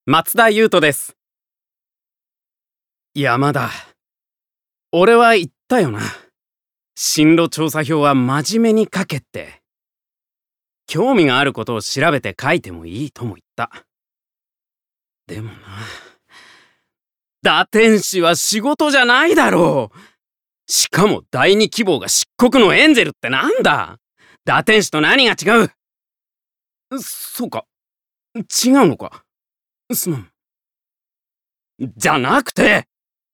松田優斗です。山田、俺は言ったよな。進路調査票は真面目に書けって。興味があることを調べて書いてもいいとも言った。でもな、打天使は仕事じゃないだろう。しかも第二希望が漆黒のエンゼルってなんだ。打天使と何が違う。そうか、違うのか。すまん。じゃなくて、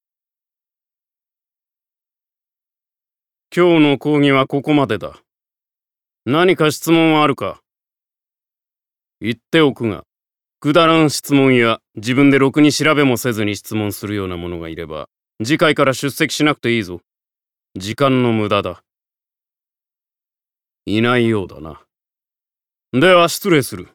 今日の講義はここまでだ。何か質問はあるか。言っておくが、くだらん質問や自分でろくに調べもせずに質問するようなものがいれば、次回から出席しなくていいぞ。時間の無駄だ。いないようだな。では失礼する。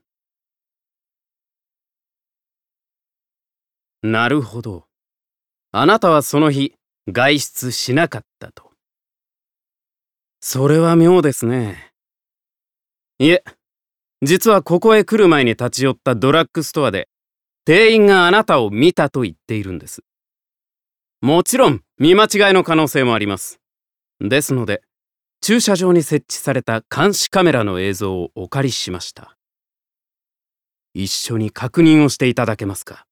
なるほど。あなたはその日、外出しなかったと。それは妙ですね。いえ、実はここへ来る前に立ち寄ったドラッグストアで、店員があなたを見たと言っているんです。もちろん、見間違いの可能性もあります。ですので、駐車場に設置された監視カメラの映像をお借りしました。一緒に確認をしていただけますか。